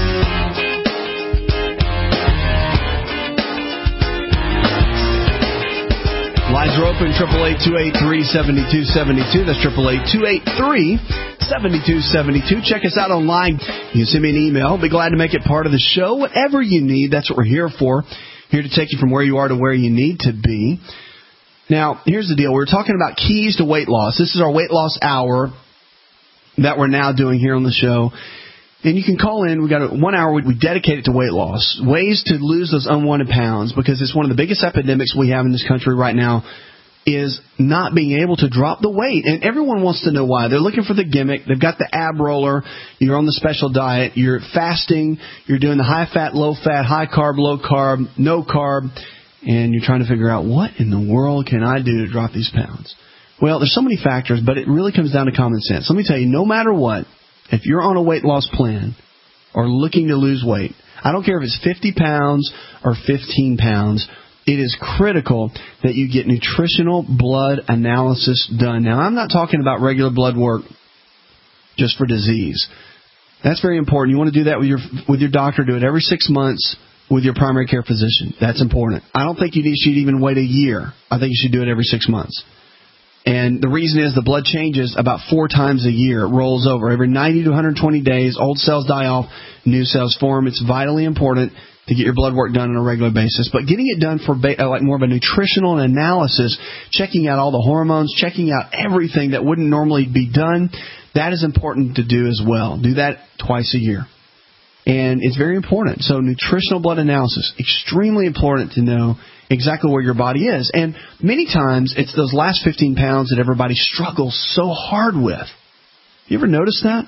Lines are open, triple eight, two eight three, seven two seven two. That's triple eight, two eight three, seven two seven two. Check us out online. You can send me an email. Be glad to make it part of the show. Whatever you need, that's what we're here for. Here to take you from where you are to where you need to be. Now, here's the deal. We're talking about keys to weight loss. This is our weight loss hour that we're now doing here on the show. And you can call in. We've got a, one hour we dedicate it to weight loss, ways to lose those unwanted pounds, because it's one of the biggest epidemics we have in this country right now is not being able to drop the weight. And everyone wants to know why. They're looking for the gimmick. They've got the ab roller. You're on the special diet. You're fasting. You're doing the high-fat, low-fat, high-carb, low-carb, no-carb. And you're trying to figure out, what in the world can I do to drop these pounds? Well, there's so many factors, but it really comes down to common sense. Let me tell you, no matter what, if you're on a weight loss plan or looking to lose weight, I don't care if it's fifty pounds or fifteen pounds, it is critical that you get nutritional blood analysis done. Now, I'm not talking about regular blood work just for disease. That's very important. You want to do that with your with your doctor. Do it every six months. With your primary care physician. That's important. I don't think you should even wait a year. I think you should do it every six months. And the reason is the blood changes about four times a year. It rolls over. Every ninety to one hundred twenty days, old cells die off, new cells form. It's vitally important to get your blood work done on a regular basis. But getting it done for like more of a nutritional analysis, checking out all the hormones, checking out everything that wouldn't normally be done, that is important to do as well. Do that twice a year. And it's very important. So nutritional blood analysis, extremely important to know exactly where your body is. And many times it's those last fifteen pounds that everybody struggles so hard with. You ever notice that?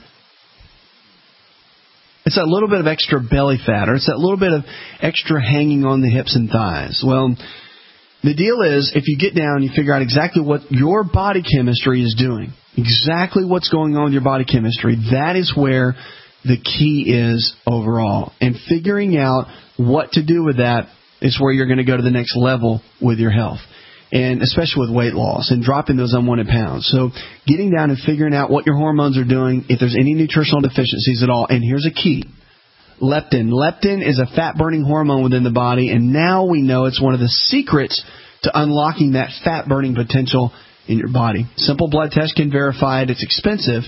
It's that little bit of extra belly fat, or it's that little bit of extra hanging on the hips and thighs. Well, the deal is, if you get down, you figure out exactly what your body chemistry is doing, exactly what's going on with your body chemistry, that is where the key is overall. And figuring out what to do with that is where you're going to go to the next level with your health, and especially with weight loss and dropping those unwanted pounds. So getting down and figuring out what your hormones are doing, if there's any nutritional deficiencies at all. And here's a key. Leptin. Leptin is a fat-burning hormone within the body, and now we know it's one of the secrets to unlocking that fat-burning potential in your body. Simple blood test can verify it. It's expensive.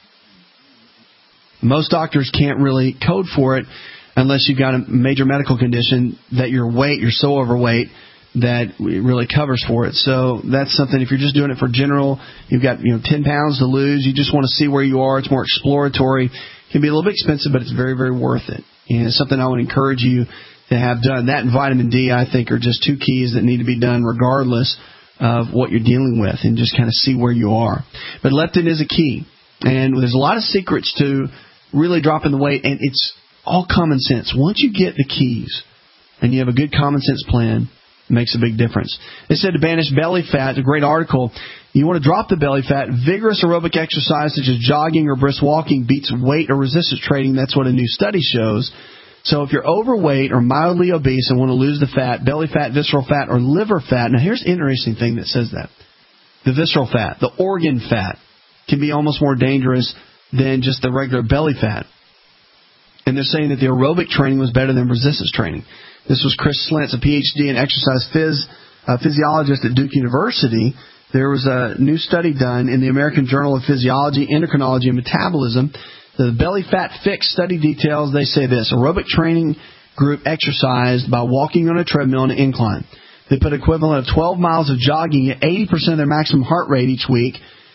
Most doctors can't really code for it unless you've got a major medical condition that your weight, you're so overweight that it really covers for it. So that's something, if you're just doing it for general, you've got, you know, ten pounds to lose, you just want to see where you are, it's more exploratory. It can be a little bit expensive, but it's very, very worth it. And it's something I would encourage you to have done. That and vitamin D, I think, are just two keys that need to be done regardless of what you're dealing with, and just kind of see where you are. But leptin is a key. And there's a lot of secrets to really dropping the weight, and it's all common sense. Once you get the keys and you have a good common sense plan, it makes a big difference. They said to banish belly fat, a great article. You want to drop the belly fat, vigorous aerobic exercise such as jogging or brisk walking beats weight or resistance training. That's what a new study shows. So if you're overweight or mildly obese and want to lose the fat, belly fat, visceral fat, or liver fat. Now here's the interesting thing that says that. The visceral fat, the organ fat, can be almost more dangerous than just the regular belly fat. And they're saying that the aerobic training was better than resistance training. This was Chris Slentz, a P H D in exercise phys, uh, physiologist at Duke University. There was a new study done in the American Journal of Physiology, Endocrinology, and Metabolism. The belly fat fix study details, they say this: aerobic training group exercised by walking on a treadmill on an incline. They put equivalent of twelve miles of jogging at eighty percent of their maximum heart rate each week,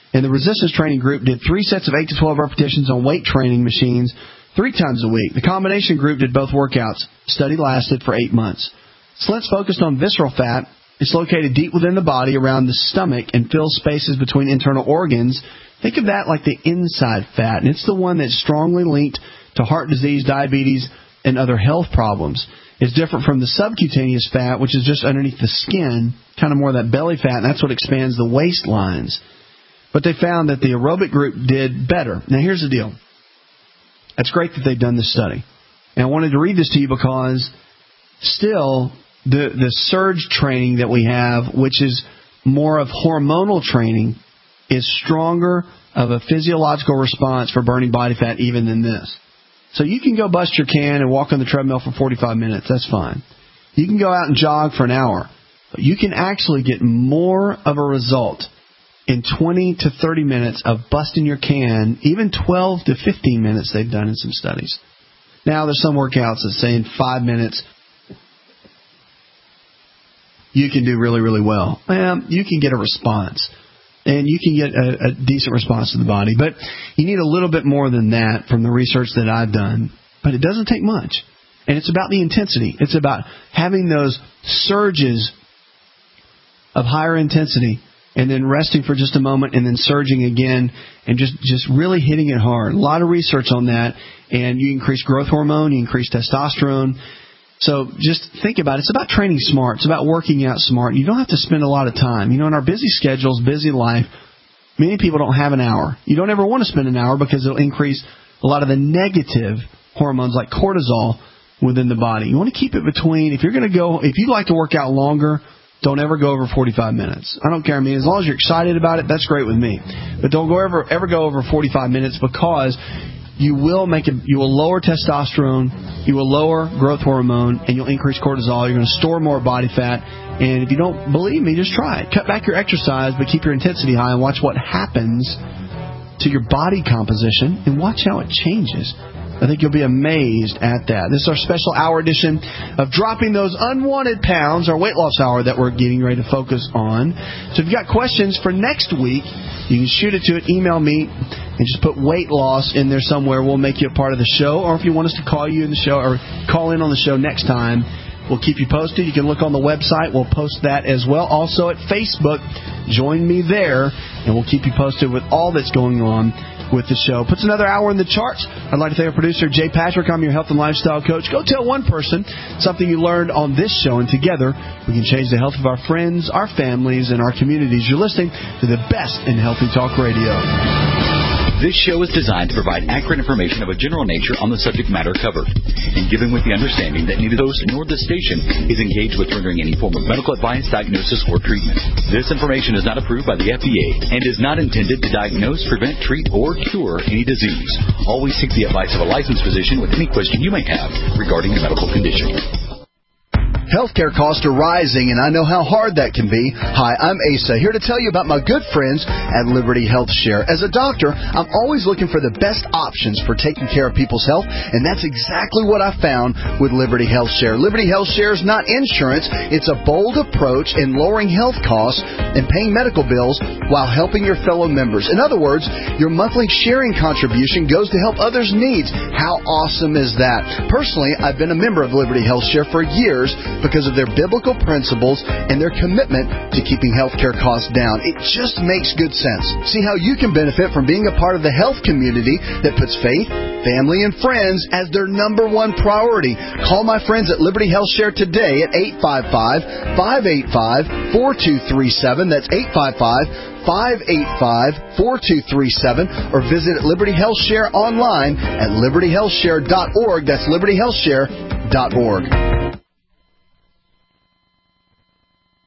And the resistance training group did three sets of eight to twelve repetitions on weight training machines three times a week. The combination group did both workouts. Study lasted for eight months. Slint's focused on visceral fat. It's located deep within the body around the stomach and fills spaces between internal organs. Think of that like the inside fat, and it's the one that's strongly linked to heart disease, diabetes, and other health problems. It's different from the subcutaneous fat, which is just underneath the skin, kind of more that belly fat, and that's what expands the waistlines. But they found that the aerobic group did better. Now, here's the deal. It's great that they've done this study. And I wanted to read this to you because still the, the surge training that we have, which is more of hormonal training, is stronger of a physiological response for burning body fat even than this. So you can go bust your can and walk on the treadmill for forty-five minutes. That's fine. You can go out and jog for an hour. But you can actually get more of a result in twenty to thirty minutes of busting your can, even twelve to fifteen minutes they've done in some studies. Now, there's some workouts that say in five minutes you can do really, really well. Well, you can get a response. And you can get a, a decent response to the body. But you need a little bit more than that from the research that I've done. But it doesn't take much. And it's about the intensity. It's about having those surges of higher intensity and then resting for just a moment and then surging again and just, just really hitting it hard. A lot of research on that. And you increase growth hormone, you increase testosterone. So just think about it. It's about training smart. It's about working out smart. You don't have to spend a lot of time. You know, in our busy schedules, busy life, many people don't have an hour. You don't ever want to spend an hour because it'll increase a lot of the negative hormones like cortisol within the body. You want to keep it between, if you're going to go, if you like to work out longer, don't ever go over forty-five minutes. I don't care. I mean, as long as you're excited about it, that's great with me. But don't go ever, ever go over forty-five minutes because you will make a, you will lower testosterone, you will lower growth hormone, and you'll increase cortisol. You're going to store more body fat. And if you don't believe me, just try it. Cut back your exercise, but keep your intensity high and watch what happens to your body composition and watch how it changes. I think you'll be amazed at that. This is our special hour edition of Dropping Those Unwanted Pounds, our weight loss hour that we're getting ready to focus on. So if you've got questions for next week, you can shoot it to it, email me, and just put weight loss in there somewhere. We'll make you a part of the show. Or if you want us to call you in the show or call in on the show next time, we'll keep you posted. You can look on the website. We'll post that as well. Also at Facebook, join me there, and we'll keep you posted with all that's going on with the show. Puts another hour in the charts. I'd like to thank our producer, Jay Patrick. I'm your health and lifestyle coach. Go tell one person something you learned on this show, and together we can change the health of our friends, our families, and our communities. You're listening to the best in healthy talk radio. This show is designed to provide accurate information of a general nature on the subject matter covered, and given with the understanding that neither the host nor the station is engaged with rendering any form of medical advice, diagnosis, or treatment. This information is not approved by the F D A and is not intended to diagnose, prevent, treat, or cure any disease. Always seek the advice of a licensed physician with any question you may have regarding a medical condition. Healthcare costs are rising, and I know how hard that can be. Hi, I'm Asa, here to tell you about my good friends at Liberty Health Share. As a doctor, I'm always looking for the best options for taking care of people's health, and that's exactly what I found with Liberty Health Share. Liberty Health Share is not insurance. It's a bold approach in lowering health costs and paying medical bills while helping your fellow members. In other words, your monthly sharing contribution goes to help others' needs. How awesome is that? Personally, I've been a member of Liberty Health Share for years because of their biblical principles and their commitment to keeping healthcare costs down. It just makes good sense. See how you can benefit from being a part of the health community that puts faith, family, and friends as their number one priority. Call my friends at Liberty Health Share today at eight five five, five eight five, four two three seven. That's eight five five, five eight five, four two three seven. Or visit Liberty Health Share online at liberty health share dot org. That's liberty health share dot org.